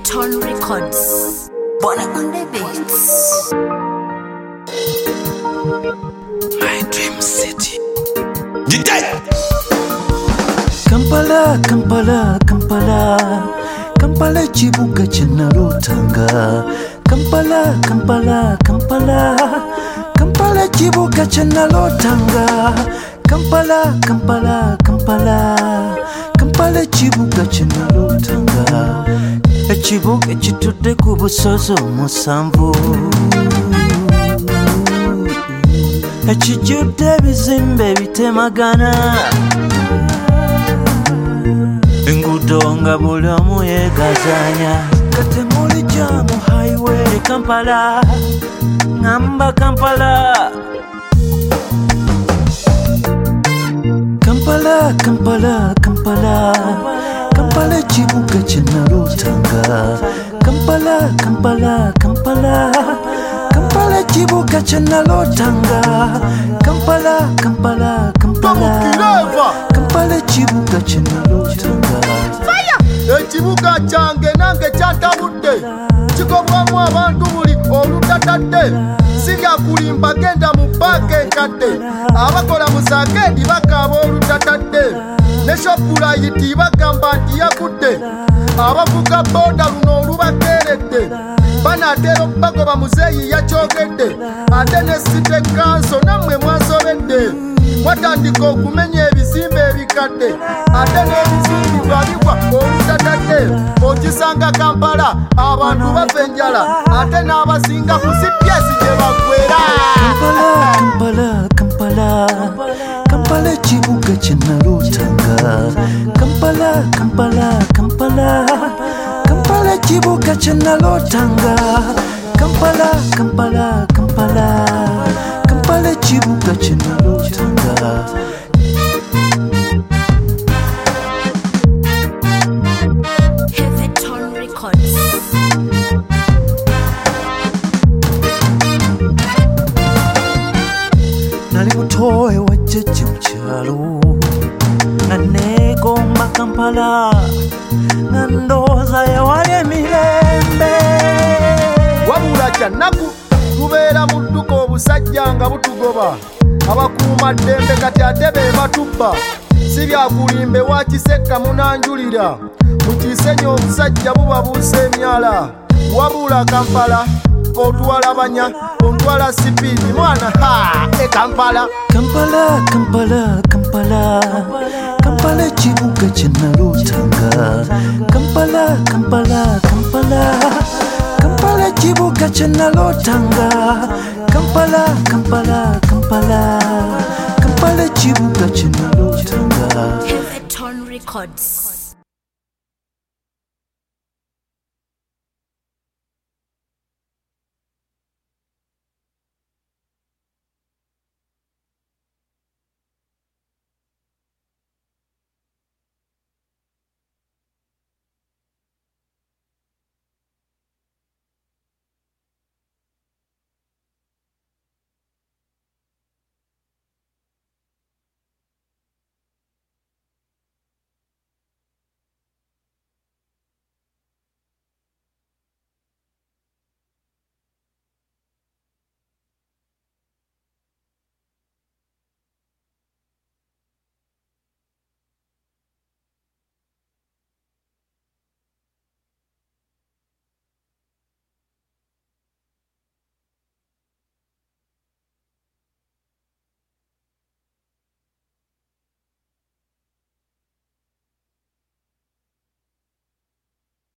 Heaven Records. Born on the beats. My dream city. Kampala, Kampala, Kampala, Kampala chibuga chenalotanga. Kampala, Kampala, Kampala, Kampala chibuga chenalotanga. Kampala, Kampala, Kampala, Kampala chibuga chenalotanga. Echibuga ekitudde ku busozi omusanvu, ekijjudde ebizimbe bitemagana, enguudo nga buli omu yeegazaanya. Kati muli jaamu highway Kampala, ngamba Kampala. Kampala, Kampala, Kampala, Kampala chibuga chenalotanga. Kampala, Kampala, Kampala, Kampala chibuga chenalotanga. Kampala, Kampala, Kampala, Kampala chibuga chenalotanga. Ekibuga kyange nange kyantabudde, kikobwamu abantu buli olutatadde. Sibyakulimba genda mu paaka enkadde, abakola mu saakeedi bakaaba olutatadde, ne shopulayiti bagamba nti yakudde, abavuga booda luno olubakeeredde, banaatera okubagoba muzeeyi yakyogedde, ate ne site kanso nammwe mwasobedde, mwatandika okumenya ebizimbe ebikadde, ate n'ebizimbibwa bigwa olutatadde. Okisanga Kampala abantu bafa enjala, ate n'abasinga ku CPS gye baggwera. Kampala, Kampala, Kampala ekibuga kyenalotanga. Kampala, Kampala, Kampala, Kampala ekibuga kyenalotanga. Kampala, Kampala, Kampala, Kampala ekibuga kyenalotanga. Heaven Records. Nali mutoye wa jjajja mu kyalo, nga neegomba Kampala, nga ndowooza yewali emirembe. Wabula kyannaku tubeera mu dduka obusajja nga butugoba, abakuuma ddembe kati ate be batubba. Si byakulimbe wakiseka munanjulira, mukisenye obusajja bubabuusa emyala. Wabula Kampala otwalabanya, ontwala sipiidi mwana Kampala. Kampala, Kampala, Kampala, Kampala ekibuga kyenalotanga. Kampala, Kampala, Kampala, Kampala ekibuga kyenalotanga. Kampala, Kampala, Kampala, Kampala ekibuga kyenalotanga. Heaven Records.